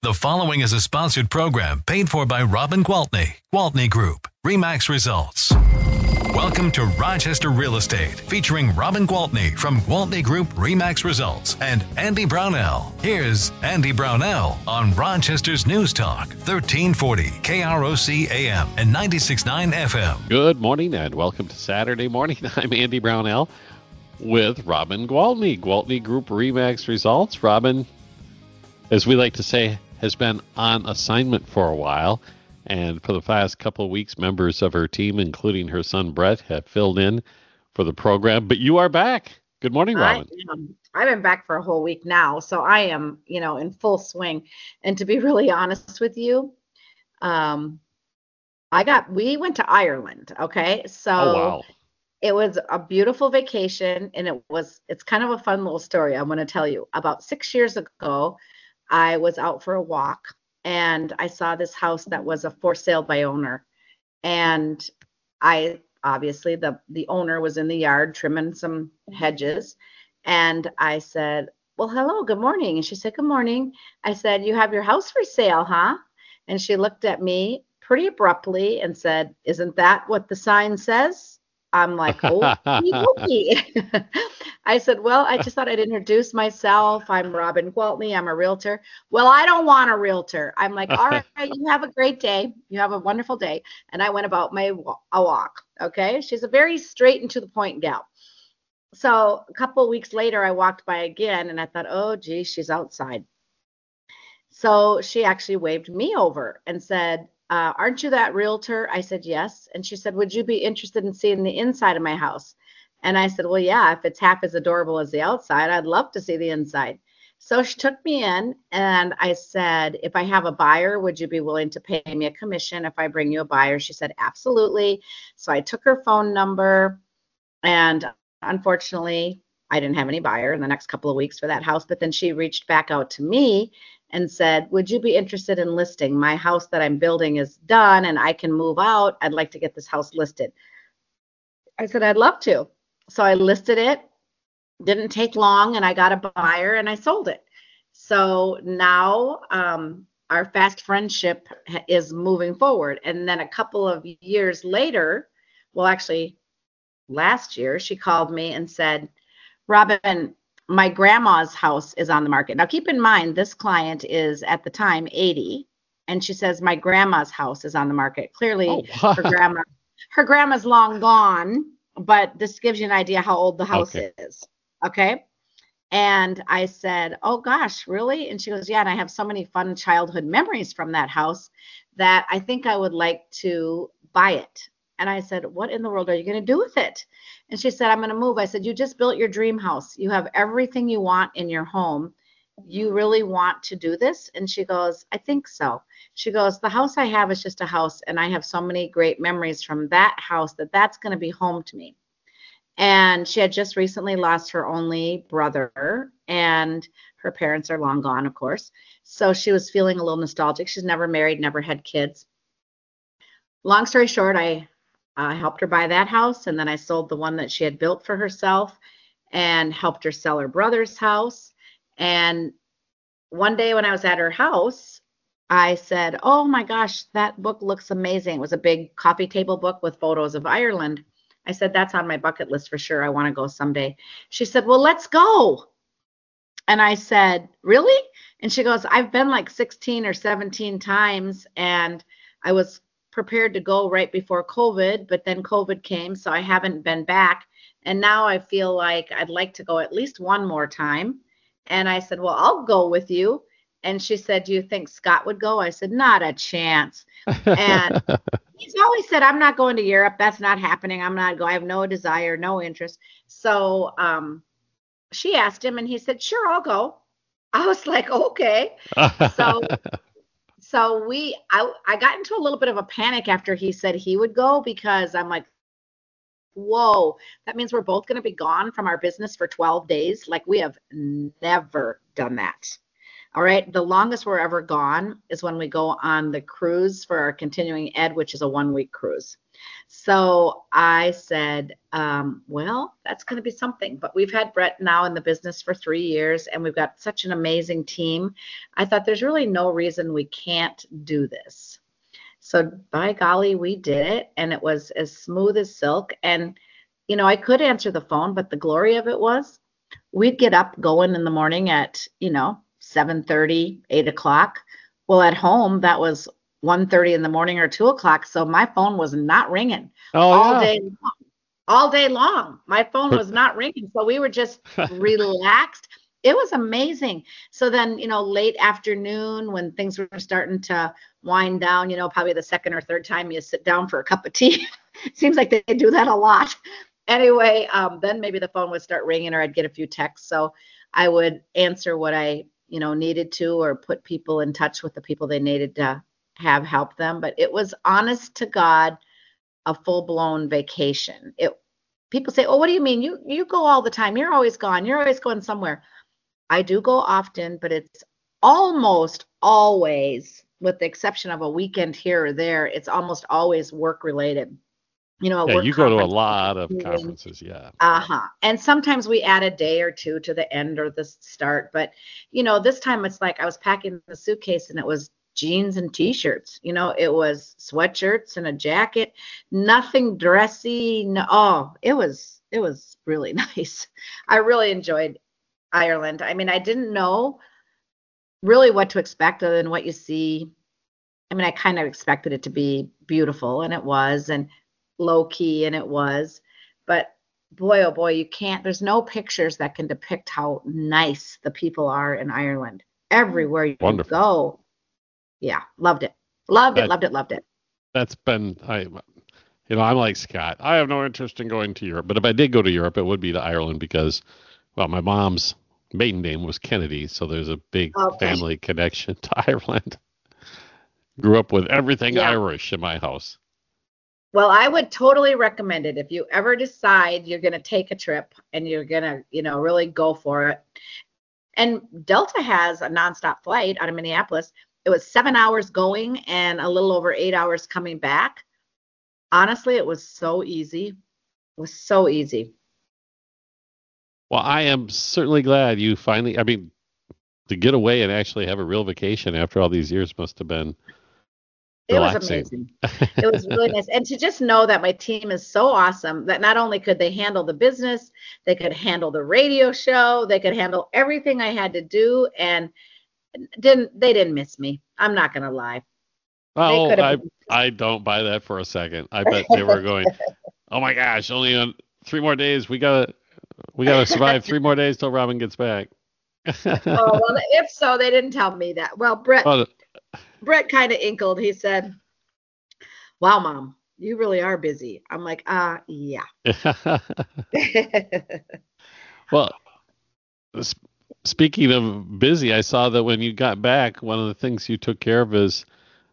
The following is a sponsored program paid for by Robin Gwaltney, Gwaltney Group, RE/MAX Results. Welcome to Rochester Real Estate, featuring Robin Gwaltney from Gwaltney Group RE/MAX Results and Andy Brownell. Here's Andy Brownell on Rochester's News Talk, 1340 KROC AM and 96.9 FM. Good morning and welcome to Saturday morning. I'm Andy Brownell with Robin Gwaltney, Gwaltney Group RE/MAX Results. Robin, as we like to say, has been on assignment for a while. And for the past couple of weeks, members of her team, including her son Brett, have filled in for the program. But you are back. Good morning, Robin. I've been back for a whole week now, so I am, in full swing. And to be really honest with you, we went to Ireland. Okay, so wow. It was a beautiful vacation, and it's kind of a fun little story I'm going to tell you. About 6 years ago, I was out for a walk, and I saw this house that was a for sale by owner. And obviously the owner was in the yard trimming some hedges. And I said, well, hello, good morning. And she said, good morning. I said, you have your house for sale, huh? And she looked at me pretty abruptly and said, isn't that what the sign says? I'm like, oh, I said, well, I just thought I'd introduce myself. I'm Robin Gwaltney. I'm a realtor. Well, I don't want a realtor. I'm like, all right, you have a great day. You have a wonderful day. And I went about a walk. Okay. She's a very straight and to the point gal. So a couple of weeks later, I walked by again and I thought, oh, gee, she's outside. So she actually waved me over and said, aren't you that realtor? I said, yes. And she said, would you be interested in seeing the inside of my house? And I said, well, yeah, if it's half as adorable as the outside, I'd love to see the inside. So she took me in and I said, if I have a buyer, would you be willing to pay me a commission if I bring you a buyer? She said, absolutely. So I took her phone number, and unfortunately, I didn't have any buyer in the next couple of weeks for that house. But then she reached back out to me and said, would you be interested in listing? My house that I'm building is done and I can move out. I'd like to get this house listed. I said, I'd love to. So I listed it. Didn't take long, and I got a buyer and I sold it. So now our fast friendship is moving forward. And then a couple of years later, well, actually last year, she called me and said, Robin, my grandma's house is on the market. Now, keep in mind, this client is at the time 80, and she says, my grandma's house is on the market. Clearly, her grandma's long gone, but this gives you an idea how old the house is. Okay. And I said, oh gosh, really? And she goes, yeah. And I have so many fun childhood memories from that house that I think I would like to buy it. And I said, what in the world are you going to do with it? And she said, I'm going to move. I said, you just built your dream house. You have everything you want in your home. You really want to do this? And she goes, I think so. She goes, the house I have is just a house, and I have so many great memories from that house that's going to be home to me. And she had just recently lost her only brother, and her parents are long gone, of course. So she was feeling a little nostalgic. She's never married, never had kids. Long story short, I helped her buy that house, and then I sold the one that she had built for herself and helped her sell her brother's house. And one day when I was at her house, I said, oh my gosh, that book looks amazing. It was a big coffee table book with photos of Ireland. I said, that's on my bucket list for sure. I want to go someday. She said, well, let's go. And I said, really? And she goes, I've been like 16 or 17 times, and I was prepared to go right before COVID, but then COVID came, so I haven't been back. And now I feel like I'd like to go at least one more time. And I said, well, I'll go with you. And she said, do you think Scott would go? I said, not a chance. And he's always said, I'm not going to Europe. That's not happening. I'm not going. I have no desire, no interest. So she asked him, and he said, sure, I'll go. I was like, okay. So I got into a little bit of a panic after he said he would go, because I'm like, whoa, that means we're both going to be gone from our business for 12 days. Like, we have never done that. All right. The longest we're ever gone is when we go on the cruise for our continuing ed, which is a 1 week cruise. So I said, well, that's going to be something. But we've had Brett now in the business for 3 years, and we've got such an amazing team. I thought there's really no reason we can't do this. So by golly, we did it, and it was as smooth as silk. And, I could answer the phone, but the glory of it was we'd get up going in the morning at, 7:30, 8 o'clock. Well, at home, that was 1:30 in the morning or 2 o'clock. So my phone was not ringing all day long. All day long. My phone was not ringing. So we were just relaxed. It was amazing. So then, late afternoon when things were starting to wind down, probably the second or third time you sit down for a cup of tea. Seems like they do that a lot. Anyway, then maybe the phone would start ringing or I'd get a few texts. So I would answer what I, needed to, or put people in touch with the people they needed to have help them. But it was, honest to God, a full-blown vacation. People say, oh, what do you mean? You go all the time. You're always gone. You're always going somewhere. I do go often, but it's almost always, with the exception of a weekend here or there, it's almost always work related. You go to a lot of conferences, yeah. And sometimes we add a day or two to the end or the start. But, this time it's like I was packing the suitcase and it was jeans and T-shirts. It was sweatshirts and a jacket, nothing dressy. No, it was really nice. I really enjoyed Ireland. I mean, I didn't know really what to expect other than what you see. I mean, I kind of expected it to be beautiful, and it was, and low key, and it was. But boy, oh boy, there's no pictures that can depict how nice the people are in Ireland. Everywhere you go. Yeah, loved it. Loved it. That's been, I'm like Scott. I have no interest in going to Europe, but if I did go to Europe, it would be to Ireland because, well, my mom's maiden name was Kennedy, so there's a big family connection to Ireland. Grew up with everything Irish in my house. Well, I would totally recommend it if you ever decide you're going to take a trip and you're going to, really go for it. And Delta has a nonstop flight out of Minneapolis. It was 7 hours going and a little over 8 hours coming back. Honestly, it was so easy. It was so easy. Well, I am certainly glad you finally, to get away and actually have a real vacation after all these years must have been relaxing. It was amazing. It was really nice. And to just know that my team is so awesome that not only could they handle the business, they could handle the radio show, they could handle everything I had to do, and they didn't miss me. I'm not going to lie. Oh, I don't buy that for a second. I bet they were going, oh my gosh, only on 3 more days. We gotta survive 3 more days till Robin gets back. Oh, well, if so, they didn't tell me that. Well, Brett kind of inkled. He said, wow, Mom, you really are busy. I'm like, yeah. Well, speaking of busy, I saw that when you got back, one of the things you took care of is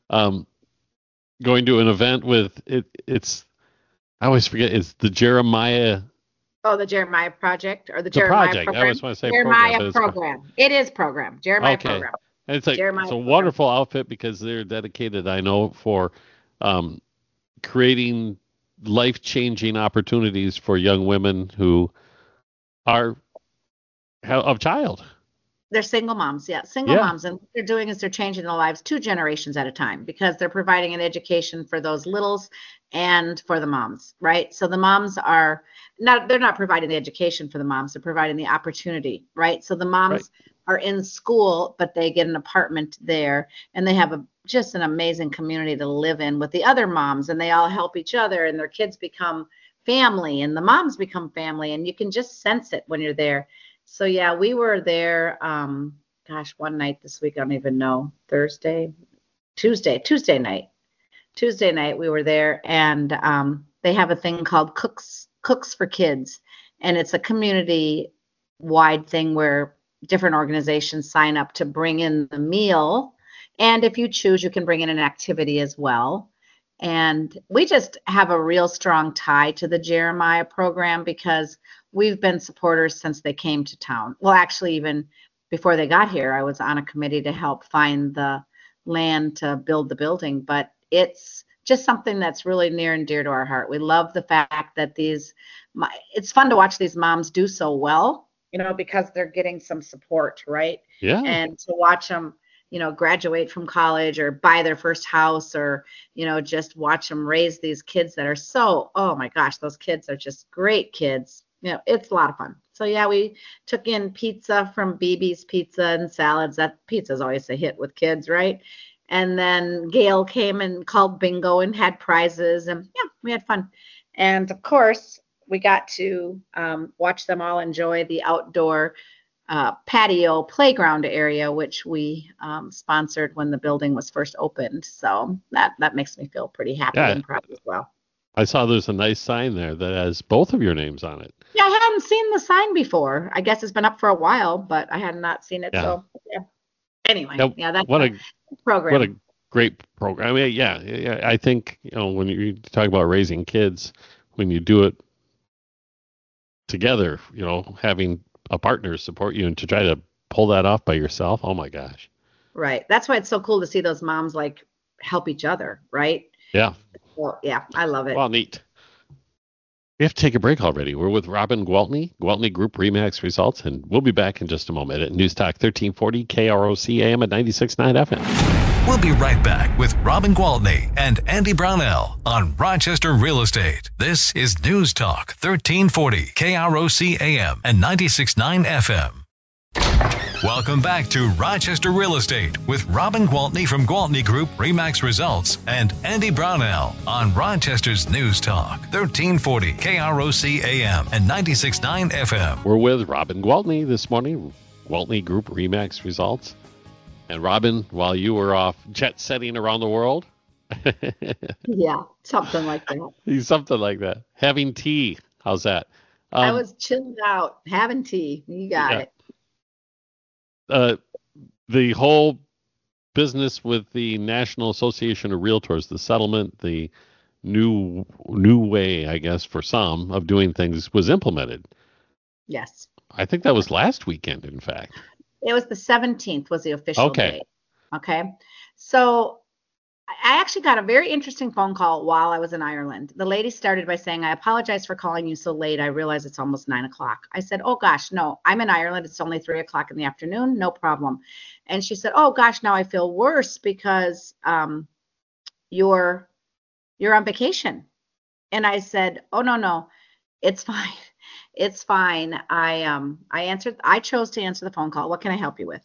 going to an event with I always forget, it's the Jeremiah. Oh, the Jeremiah Project or the Jeremiah Project. Program? I always want to say Jeremiah Program. It is program. Jeremiah Program. And it's a wonderful outfit because they're dedicated, I know, for creating life-changing opportunities for young women who are of child. They're single moms, single moms. And what they're doing is they're changing their lives 2 generations at a time because they're providing an education for those littles and for the moms, right? So the moms they're not providing the education for the moms, they're providing the opportunity, right? So the moms are in school, but they get an apartment there and they have just an amazing community to live in with the other moms, and they all help each other, and their kids become family and the moms become family, and you can just sense it when you're there. So yeah, we were there, one night this week, I don't even know, Tuesday night we were there, and they have a thing called Cooks for Kids, and it's a community-wide thing where different organizations sign up to bring in the meal, and if you choose, you can bring in an activity as well. And we just have a real strong tie to the Jeremiah program because we've been supporters since they came to town. Well, actually, even before they got here, I was on a committee to help find the land to build the building, but it's just something that's really near and dear to our heart. We love the fact that it's fun to watch these moms do so well, because they're getting some support, right? Yeah. And to watch them, graduate from college or buy their first house, or, just watch them raise these kids that are oh my gosh, those kids are just great kids. It's a lot of fun. So yeah, we took in pizza from BB's Pizza and salads. That pizza is always a hit with kids, right? And then Gail came and called bingo and had prizes, and yeah, we had fun. And of course, we got to watch them all enjoy the outdoor patio playground area, which we sponsored when the building was first opened. So that makes me feel pretty happy and proud as well. I saw there's a nice sign there that has both of your names on it. Yeah, I hadn't seen the sign before. I guess it's been up for a while, but I had not seen it. Yeah. So yeah. Anyway, that's what a program. What a great program. I mean, yeah. I think when you talk about raising kids, when you do it together, having a partner support you, and to try to pull that off by yourself, oh my gosh. Right. That's why it's so cool to see those moms help each other, right? Yeah. Well, yeah, I love it. Well, neat. We have to take a break already. We're with Robin Gwaltney, Gwaltney Group RE/MAX Results, and we'll be back in just a moment at News Talk 1340 KROC AM at 96.9 FM. We'll be right back with Robin Gwaltney and Andy Brownell on Rochester Real Estate. This is News Talk 1340 KROC AM and 96.9 FM. Welcome back to Rochester Real Estate with Robin Gwaltney from Gwaltney Group RE/MAX Results and Andy Brownell on Rochester's News Talk 1340 KROC AM and 96.9 FM. We're with Robin Gwaltney this morning, Gwaltney Group RE/MAX Results. And Robin, while you were off jet setting around the world. Yeah, something like that. Something like that. Having tea. How's that? I was chilled out, having tea. You got it. The whole business with the National Association of Realtors, the settlement, the new way, I guess, for some of doing things was implemented. Yes. I think that was last weekend, in fact. It was the 17th was the official date. Okay. So I actually got a very interesting phone call while I was in Ireland. The lady started by saying, I apologize for calling you so late. I realize it's almost 9 o'clock. I said, oh gosh, no, I'm in Ireland. It's only 3 o'clock in the afternoon. No problem. And she said, oh gosh, now I feel worse because you're on vacation. And I said, oh, no, it's fine. It's fine. I chose to answer the phone call. What can I help you with?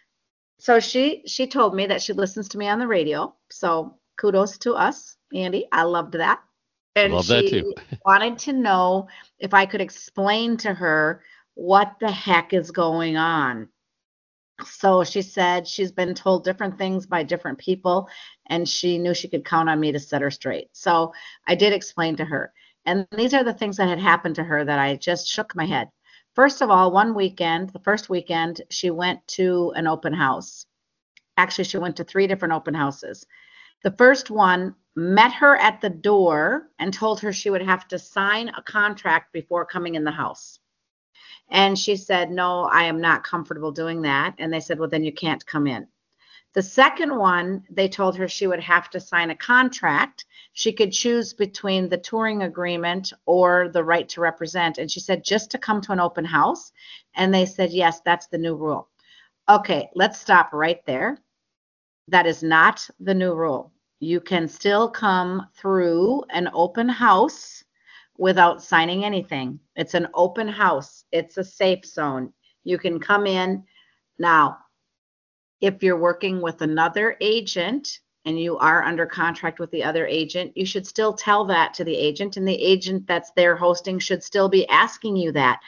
So she told me that she listens to me on the radio. So kudos to us, Andy. I loved that. And love that too. Wanted to know if I could explain to her what the heck is going on. So she said she's been told different things by different people, and she knew she could count on me to set her straight. So I did explain to her. And these are the things that had happened to her that I just shook my head. First of all, the first weekend, she went to an open house. Actually, she went to 3 different open houses. The first one met her at the door and told her she would have to sign a contract before coming in the house. And she said, no, I am not comfortable doing that. And they said, well, then you can't come in. The second one, they told her she would have to sign a contract. She could choose between the touring agreement or the right to represent. And she said, just to come to an open house. And they said, yes, that's the new rule. Okay, let's stop right there. That is not the new rule. You can still come through an open house without signing anything. It's an open house. It's a safe zone. You can come in. Now, if you're working with another agent and you are under contract with the other agent, you should still tell that to the agent, and the agent that's there hosting should still be asking you that.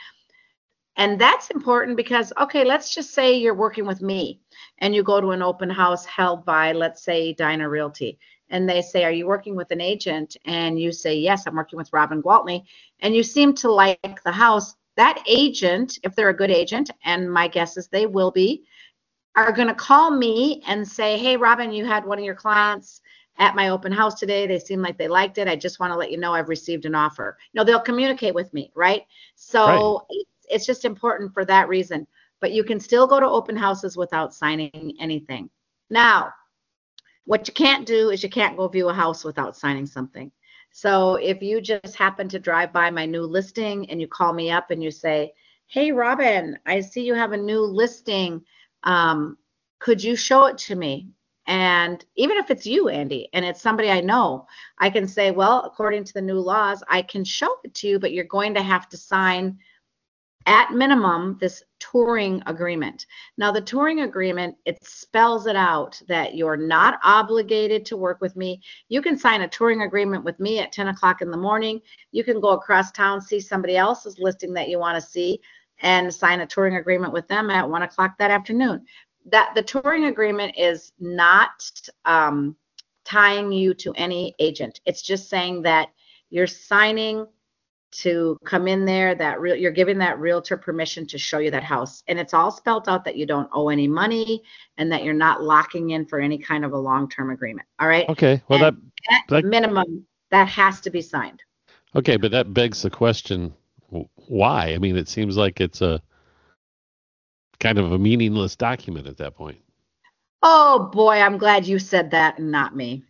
And that's important because, okay, let's just say you're working with me and you go to an open house held by, let's say, Dinah Realty. And they say, are you working with an agent? And you say, yes, I'm working with Robin Gwaltney. And you seem to like the house. That agent, if they're a good agent, and my guess is they will be, are going to call me and say, hey, Robin, you had one of your clients at my open house today. They seem like they liked it. I just want to let you know I've received an offer. They'll communicate with me, right? So It's just important for that reason. but you can still go to open houses without signing anything. Now, what you can't do is you can't go view a house without signing something. So if you just happen to drive by my new listing and you call me up and you say, hey, Robin, I see you have a new listing. Could you show it to me? And even if it's you, Andy, and it's somebody I know, I can say, well, according to the new laws, I can show it to you, but you're going to have to sign at minimum this touring agreement. Now, the touring agreement, it spells it out that you're not obligated to work with me. You can sign a touring agreement with me at 10 o'clock in the morning. You can go across town, see somebody else's listing that you want to see, and sign a touring agreement with them at 1 o'clock that afternoon. That the touring agreement is not tying you to any agent. It's just saying that you're signing to come in there, that you're giving that realtor permission to show you that house. And it's all spelled out that you don't owe any money and that you're not locking in for any kind of a long-term agreement. All right. Okay. Well, at minimum, that has to be signed. Okay, but that begs the question, why? I mean, it seems like it's a kind of a meaningless document at that point. Oh boy, I'm glad you said that and not me.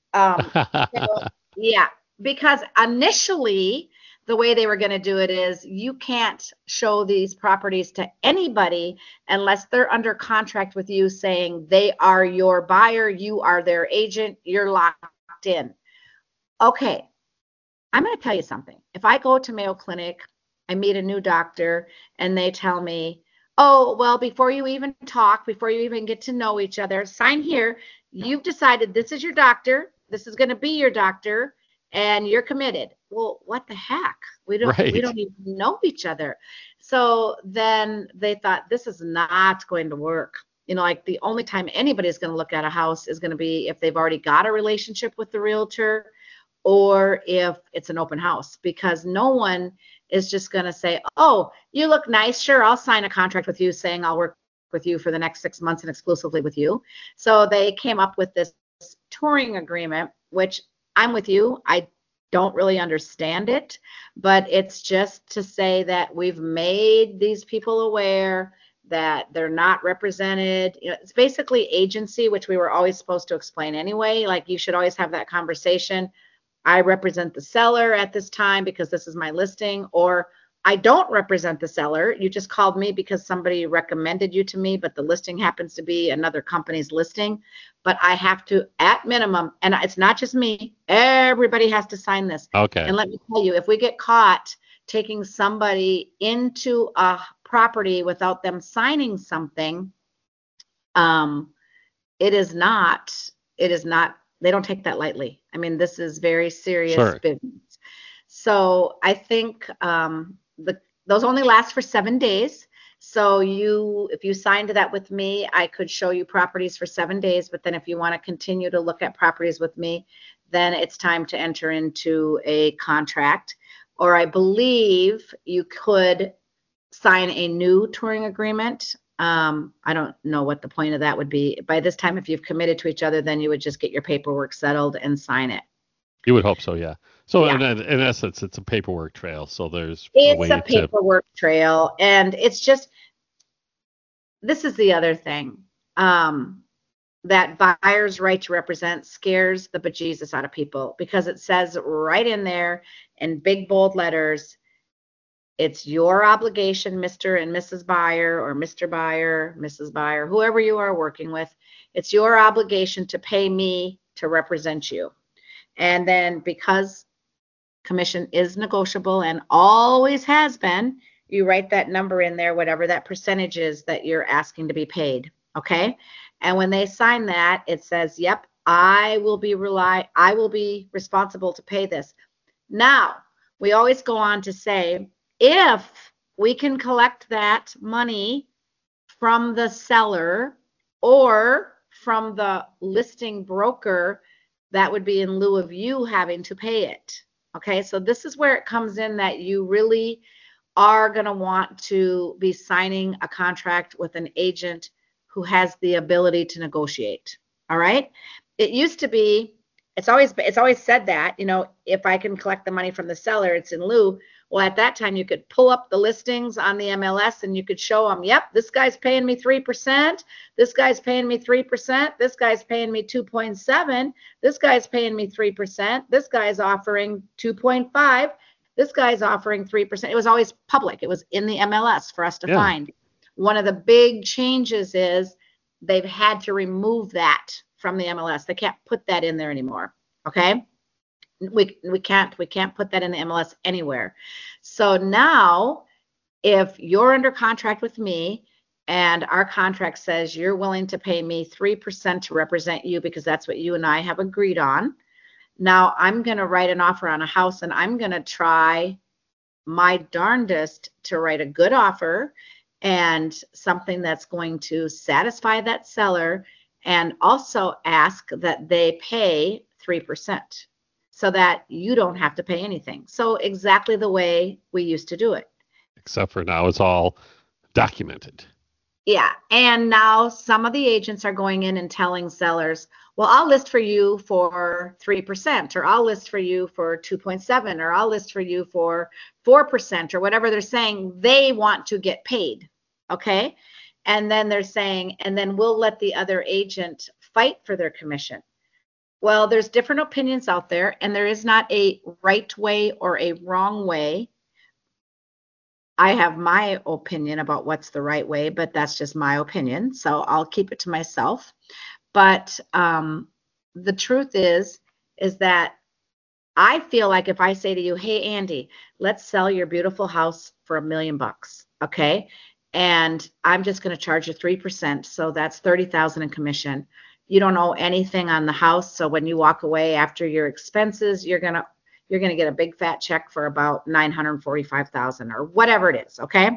Yeah, because initially the way they were going to do it is you can't show these properties to anybody unless they're under contract with you saying they are your buyer, you are their agent, you're locked in. Okay, I'm going to tell you something. If I go to Mayo Clinic, I meet a new doctor and they tell me, oh, well, before you even talk, before you even get to know each other, sign here. You've decided this is your doctor. This is going to be your doctor, and you're committed. Well, what the heck? We don't even know each other. So then they thought this is not going to work. You know, like the only time anybody's going to look at a house is going to be if they've already got a relationship with the realtor or if it's an open house, because no one is just going to say, oh, you look nice. Sure, I'll sign a contract with you saying I'll work with you for the next 6 months and exclusively with you. So they came up with this touring agreement, which I'm with you. I don't really understand it, but it's just to say that we've made these people aware that they're not represented. You know, it's basically agency, which we were always supposed to explain anyway. Like you should always have that conversation. I represent the seller at this time because this is my listing, or I don't represent the seller. You just called me because somebody recommended you to me, but the listing happens to be another company's listing. But I have to, at minimum, and it's not just me, everybody has to sign this. Okay. And let me tell you, if we get caught taking somebody into a property without them signing something, it is not, they don't take that lightly. I mean, this is very serious business. So I think those only last for 7 days. So if you signed that with me, I could show you properties for 7 days. But then if you want to continue to look at properties with me, then it's time to enter into a contract. Or I believe you could sign a new touring agreement. I don't know what the point of that would be. By this time, if you've committed to each other, then you would just get your paperwork settled and sign it. You would hope so, yeah. So yeah. In essence, it's a paperwork trail. So it's a paperwork trail, and it's just, this is the other thing, that buyer's right to represent scares the bejesus out of people, because it says right in there in big bold letters, it's your obligation, Mr. and Mrs. Buyer, or Mr. Buyer, Mrs. Buyer, whoever you are working with, it's your obligation to pay me to represent you. And then because commission is negotiable and always has been, you write that number in there, whatever that percentage is that you're asking to be paid. Okay. And when they sign that, it says, yep, I will be responsible to pay this. Now, we always go on to say, if we can collect that money from the seller or from the listing broker, that would be in lieu of you having to pay it. Okay, so this is where it comes in that you really are going to want to be signing a contract with an agent who has the ability to negotiate. All right, it used to be, it's always said that, you know, if I can collect the money from the seller, it's in lieu. Well, at that time, you could pull up the listings on the MLS and you could show them, yep, this guy's paying me 3%. This guy's paying me 3%. This guy's paying me 2.7. This guy's paying me 3%. This guy's offering 2.5. This guy's offering 3%. It was always public. It was in the MLS for us to find. One of the big changes is they've had to remove that from the MLS. They can't put that in there anymore. Okay. We can't put that in the MLS anywhere. So now if you're under contract with me and our contract says you're willing to pay me 3% to represent you because that's what you and I have agreed on. Now I'm going to write an offer on a house and I'm going to try my darndest to write a good offer and something that's going to satisfy that seller and also ask that they pay 3%. So that you don't have to pay anything. So exactly the way we used to do it. Except for now it's all documented. Yeah. And now some of the agents are going in and telling sellers, well, I'll list for you for 3%, or I'll list for you for 2.7, or I'll list for you for 4%, or whatever they're saying. They want to get paid. Okay. And then they're saying, and then we'll let the other agent fight for their commission. Well, there's different opinions out there, and there is not a right way or a wrong way. I have my opinion about what's the right way, but that's just my opinion, so I'll keep it to myself. But the truth is that I feel like if I say to you, hey, Andy, let's sell your beautiful house for $1 million, okay? And I'm just going to charge you 3%, so that's $30,000 in commission. You don't owe anything on the house, so when you walk away after your expenses, you're gonna get a big fat check for about $945,000 or whatever it is. Okay.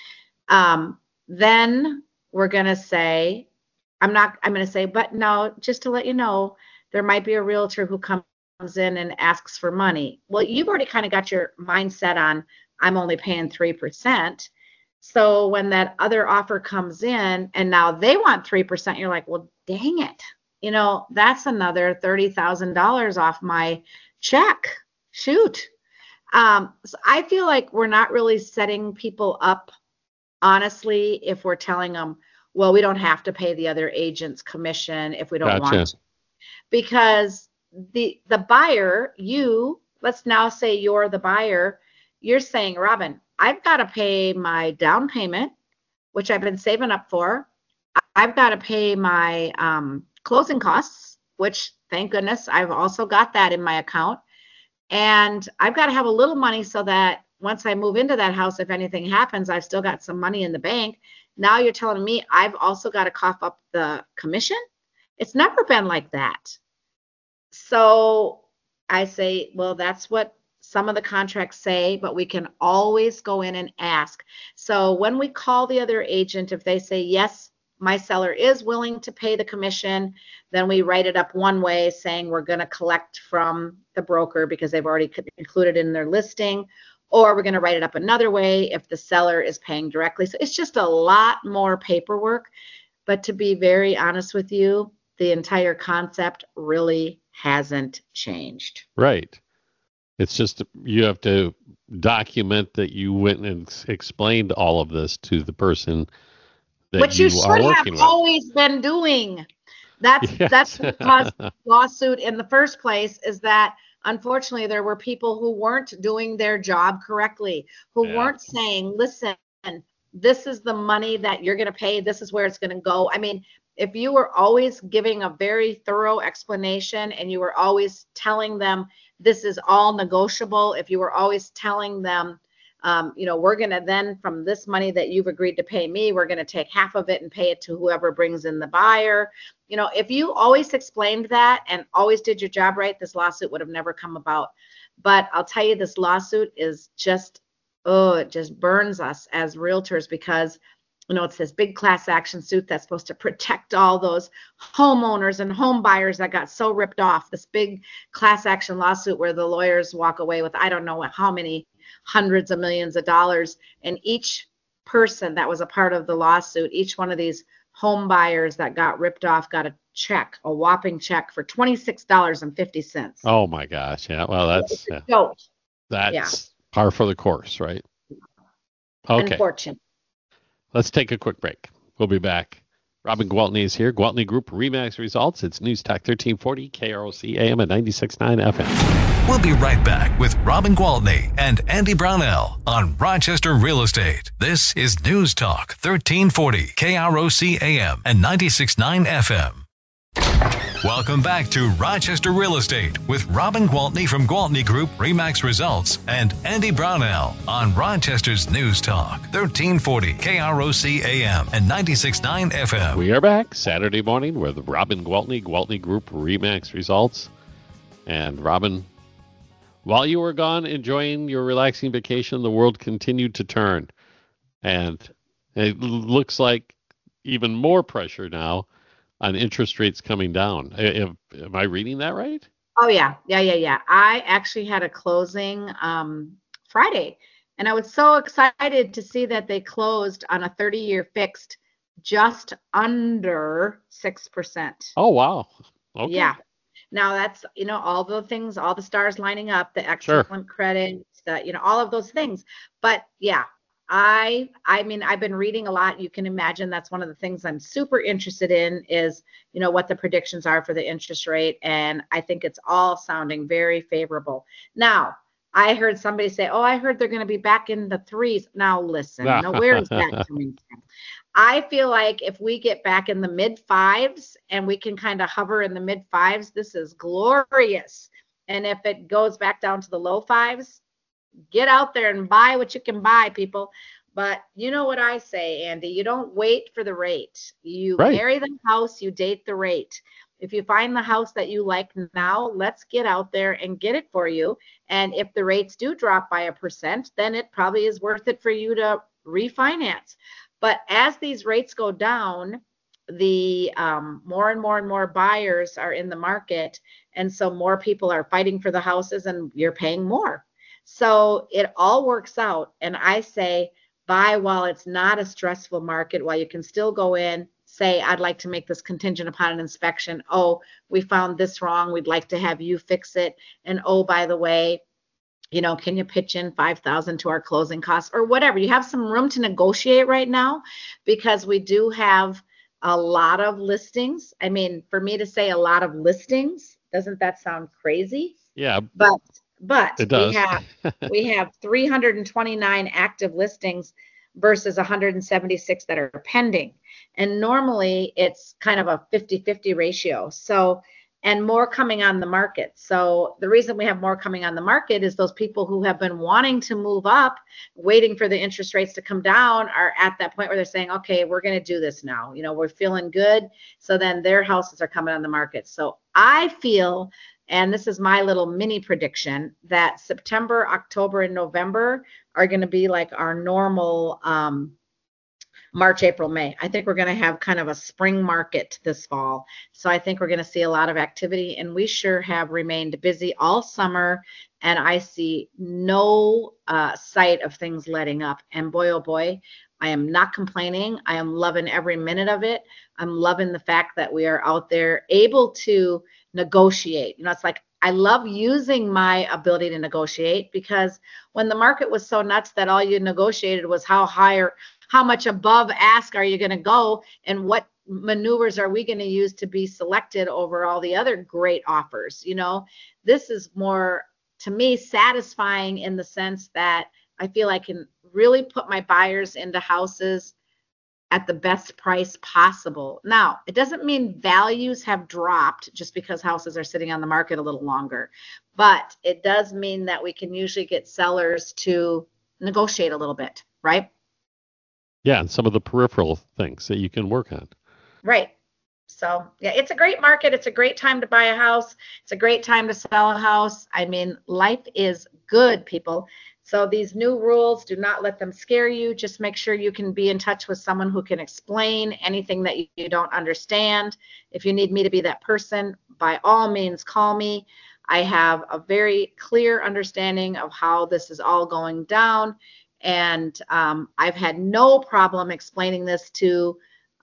Then we're gonna say, I'm gonna say, but no, just to let you know, there might be a realtor who comes in and asks for money. Well, you've already kind of got your mindset on, I'm only paying 3%. So when that other offer comes in and now they want 3%, you're like, well, dang it. You know, that's another $30,000 off my check. Shoot. So I feel like we're not really setting people up, honestly, if we're telling them, well, we don't have to pay the other agent's commission if we don't want to. Because the buyer, let's now say you're the buyer, you're saying, Robin, I've got to pay my down payment, which I've been saving up for. I've got to pay my closing costs, which thank goodness I've also got that in my account. And I've got to have a little money so that once I move into that house, if anything happens, I've still got some money in the bank. Now you're telling me I've also got to cough up the commission? It's never been like that. So I say, well, that's what some of the contracts say, but we can always go in and ask. So when we call the other agent, if they say, yes, my seller is willing to pay the commission, then we write it up one way saying we're going to collect from the broker because they've already included in their listing, or we're going to write it up another way if the seller is paying directly. So it's just a lot more paperwork. But to be very honest with you, the entire concept really hasn't changed. Right. It's just you have to document that you went and explained all of this to the person that which you should have always been doing. That's what caused the lawsuit in the first place, is that unfortunately there were people who weren't doing their job correctly, who weren't saying, listen, this is the money that you're going to pay, this is where it's going to go. I mean, if you were always giving a very thorough explanation and you were always telling them this is all negotiable, if you were always telling them, we're going to then, from this money that you've agreed to pay me, we're going to take half of it and pay it to whoever brings in the buyer. If you always explained that and always did your job right, this lawsuit would have never come about. But I'll tell you, this lawsuit is just, it just burns us as realtors because it's this big class action suit that's supposed to protect all those homeowners and home buyers that got so ripped off. This big class action lawsuit where the lawyers walk away with, I don't know how many hundreds of millions of dollars. And each person that was a part of the lawsuit, each one of these home buyers that got ripped off got a whopping check for $26.50. Oh my gosh. Yeah. Well, that's Par for the course, right? Okay. Unfortunately. Let's take a quick break. We'll be back. Robin Gwaltney is here. Gwaltney Group RE/MAX results. It's News Talk 1340 KROC AM at 96.9 FM. We'll be right back with Robin Gwaltney and Andy Brownell on Rochester Real Estate. This is News Talk 1340 KROC AM and 96.9 FM. Welcome back to Rochester Real Estate with Robin Gwaltney from Gwaltney Group RE/MAX Results and Andy Brownell on Rochester's News Talk 1340 KROC AM and 96.9 FM. We are back Saturday morning with Robin Gwaltney, Gwaltney Group RE/MAX Results. And Robin, while you were gone enjoying your relaxing vacation, the world continued to turn. And it looks like even more pressure now on interest rates coming down. Am I reading that right? Oh, yeah. I actually had a closing Friday, and I was so excited to see that they closed on a 30-year fixed just under 6%. Oh, wow. Okay. Yeah. Now that's, all the things, all the stars lining up, the excellent credit, all of those things. But yeah, I mean, I've been reading a lot. You can imagine that's one of the things I'm super interested in is, what the predictions are for the interest rate. And I think it's all sounding very favorable. Now, I heard somebody say, I heard they're going to be back in the threes. Now, listen, where is that coming from? I feel like if we get back in the mid fives and we can kind of hover in the mid fives, this is glorious. And if it goes back down to the low fives, get out there and buy what you can buy, people. But you know what I say, Andy, you don't wait for the rate. You marry the house, you date the rate. If you find the house that you like now, let's get out there and get it for you. And if the rates do drop by 1%, then it probably is worth it for you to refinance. But as these rates go down, the more and more buyers are in the market. And so more people are fighting for the houses and you're paying more. So it all works out. And I say, buy while it's not a stressful market, while you can still go in, say, I'd like to make this contingent upon an inspection. Oh, we found this wrong. We'd like to have you fix it. And oh, by the way, can you pitch in $5,000 to our closing costs or whatever? You have some room to negotiate right now because we do have a lot of listings. I mean, for me to say a lot of listings, doesn't that sound crazy? Yeah. But it does. we have 329 active listings versus 176 that are pending. And normally it's kind of a 50-50 ratio. So, and more coming on the market. So the reason we have more coming on the market is those people who have been wanting to move up, waiting for the interest rates to come down, are at that point where they're saying, okay, we're going to do this now. We're feeling good. So then their houses are coming on the market. So I feel, and this is my little mini prediction, that September, October, and November are going to be like our normal March, April, May. I think we're going to have kind of a spring market this fall. So I think we're going to see a lot of activity, and we sure have remained busy all summer, and I see no sight of things letting up. And boy, oh boy, I am not complaining. I am loving every minute of it. I'm loving the fact that we are out there able to negotiate. It's like I love using my ability to negotiate, because when the market was so nuts that all you negotiated was how high or how much above ask are you going to go, and what maneuvers are we going to use to be selected over all the other great offers. This is more, to me, satisfying in the sense that I feel I can really put my buyers into houses at the best price possible. Now, it doesn't mean values have dropped just because houses are sitting on the market a little longer, but it does mean that we can usually get sellers to negotiate a little bit, right? Yeah, and some of the peripheral things that you can work on. Right. So, yeah, it's a great market. It's a great time to buy a house. It's a great time to sell a house. I mean, life is good, people. So these new rules, do not let them scare you. Just make sure you can be in touch with someone who can explain anything that you don't understand. If you need me to be that person, by all means, call me. I have a very clear understanding of how this is all going down. And I've had no problem explaining this to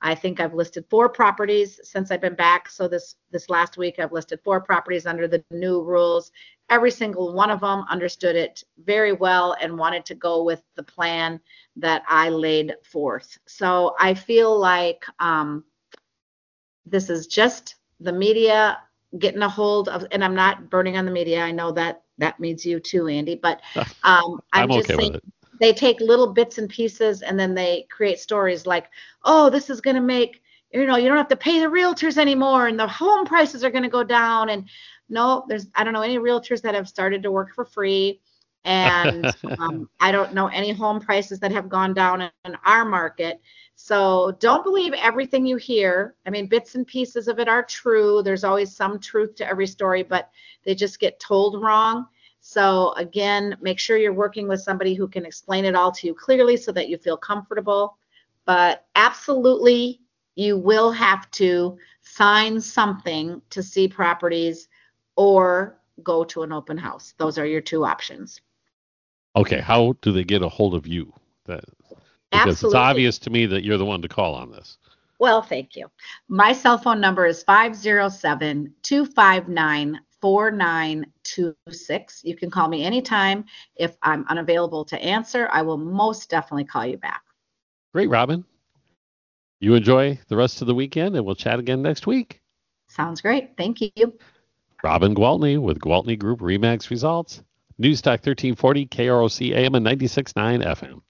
I think I've listed 4 properties since I've been back. So this last week, I've listed 4 properties under the new rules. Every single one of them understood it very well and wanted to go with the plan that I laid forth. So I feel like this is just the media getting a hold of, and I'm not burning on the media. I know that means you too, Andy, but I'm just okay saying with it. They take little bits and pieces and then they create stories like, oh, this is going to make, you don't have to pay the realtors anymore and the home prices are going to go down. And no, I don't know any realtors that have started to work for free. And I don't know any home prices that have gone down in our market. So don't believe everything you hear. I mean, bits and pieces of it are true. There's always some truth to every story, but they just get told wrong. So again, make sure you're working with somebody who can explain it all to you clearly so that you feel comfortable. But absolutely, you will have to sign something to see properties or go to an open house. Those are your 2 options. Okay, how do they get a hold of you? Because Absolutely. It's obvious to me that you're the one to call on this. Well, thank you. My cell phone number is 507-259-4926. You can call me anytime. If I'm unavailable to answer, I will most definitely call you back. Great, Robin. You enjoy the rest of the weekend, and we'll chat again next week. Sounds great. Thank you. Robin Gwaltney with Gwaltney Group RE/MAX Results. News Talk 1340, KROC AM and 96.9 FM.